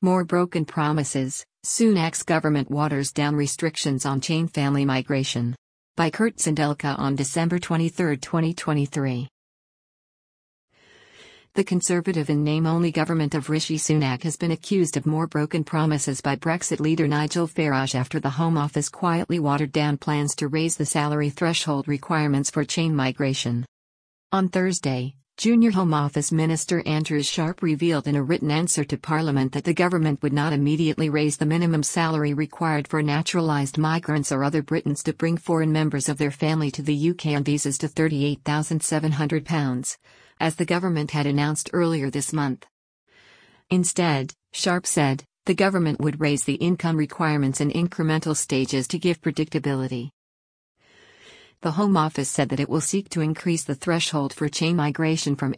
More broken promises. Sunak's government waters down restrictions on chain family migration. By Kurt Sindelka on December 23, 2023. The Conservative in name-only government of Rishi Sunak has been accused of more broken promises by Brexit leader Nigel Farage after the Home Office quietly watered down plans to raise the salary threshold requirements for chain migration. On Thursday, Junior Home Office Minister Andrew Sharp revealed in a written answer to Parliament that the government would not immediately raise the minimum salary required for naturalised migrants or other Britons to bring foreign members of their family to the UK on visas to £38,700, as the government had announced earlier this month. Instead, Sharp said, the government would raise the income requirements in incremental stages to give predictability. The Home Office said that it will seek to increase the threshold for chain migration from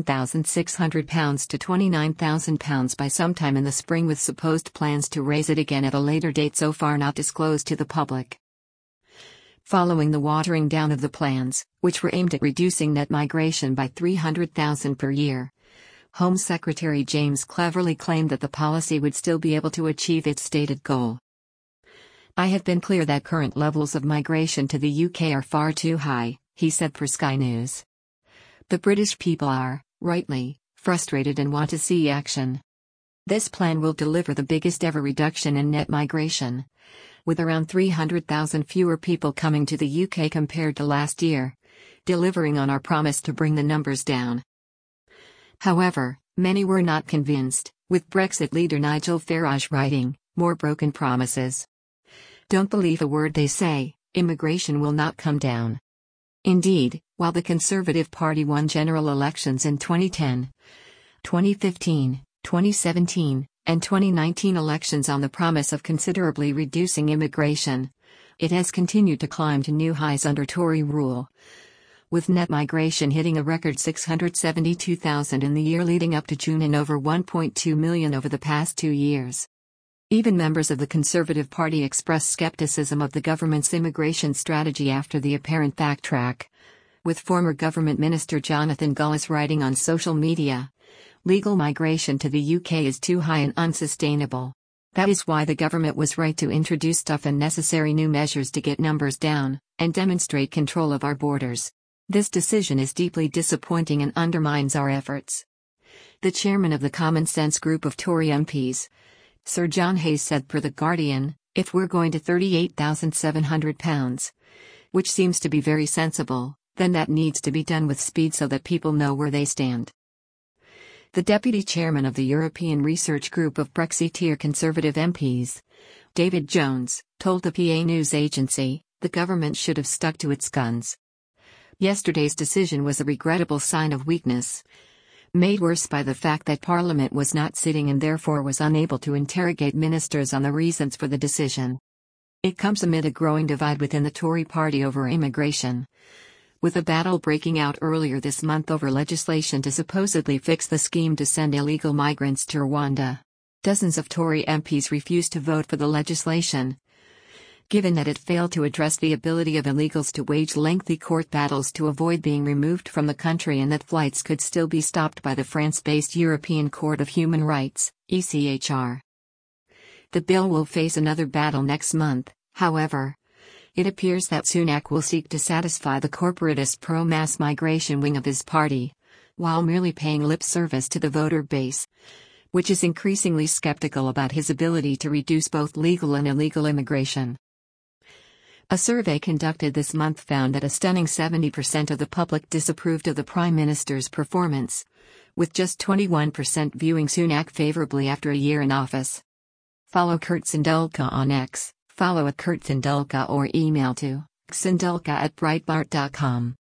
£18,600 to £29,000 by sometime in the spring, with supposed plans to raise it again at a later date so far not disclosed to the public. Following the watering down of the plans, which were aimed at reducing net migration by 300,000 per year, Home Secretary James Cleverly claimed that the policy would still be able to achieve its stated goal. I have been clear that current levels of migration to the UK are far too high, he said for Sky News. The British people are, rightly, frustrated and want to see action. This plan will deliver the biggest ever reduction in net migration, with around 300,000 fewer people coming to the UK compared to last year, delivering on our promise to bring the numbers down. However, many were not convinced, with Brexit leader Nigel Farage writing, more broken promises. Don't believe a word they say, immigration will not come down. Indeed, while the Conservative Party won general elections in 2010, 2015, 2017, and 2019 elections on the promise of considerably reducing immigration, it has continued to climb to new highs under Tory rule, with net migration hitting a record 672,000 in the year leading up to June and over 1.2 million over the past 2 years. Even members of the Conservative Party expressed skepticism of the government's immigration strategy after the apparent backtrack, with former government minister Jonathan Gullis writing on social media, legal migration to the UK is too high and unsustainable. That is why the government was right to introduce tough and necessary new measures to get numbers down, and demonstrate control of our borders. This decision is deeply disappointing and undermines our efforts. The chairman of the Common Sense group of Tory MPs, Sir John Hayes, said per The Guardian, if we're going to £38,700, which seems to be very sensible, then that needs to be done with speed so that people know where they stand. The deputy chairman of the European Research Group of Brexiteer Conservative MPs, David Jones, told the PA news agency, the government should have stuck to its guns. Yesterday's decision was a regrettable sign of weakness, made worse by the fact that Parliament was not sitting and therefore was unable to interrogate ministers on the reasons for the decision. It comes amid a growing divide within the Tory party over immigration, with a battle breaking out earlier this month over legislation to supposedly fix the scheme to send illegal migrants to Rwanda. Dozens of Tory MPs refused to vote for the legislation, given that it failed to address the ability of illegals to wage lengthy court battles to avoid being removed from the country and that flights could still be stopped by the France-based European Court of Human Rights, ECHR. The bill will face another battle next month, however. It appears that Sunak will seek to satisfy the corporatist pro-mass migration wing of his party, while merely paying lip service to the voter base, which is increasingly skeptical about his ability to reduce both legal and illegal immigration. A survey conducted this month found that a stunning 70% of the public disapproved of the Prime Minister's performance, with just 21% viewing Sunak favorably after a year in office. Follow Kurt Sindelka on X, follow @KurtSindelka or email to sindelka@breitbart.com.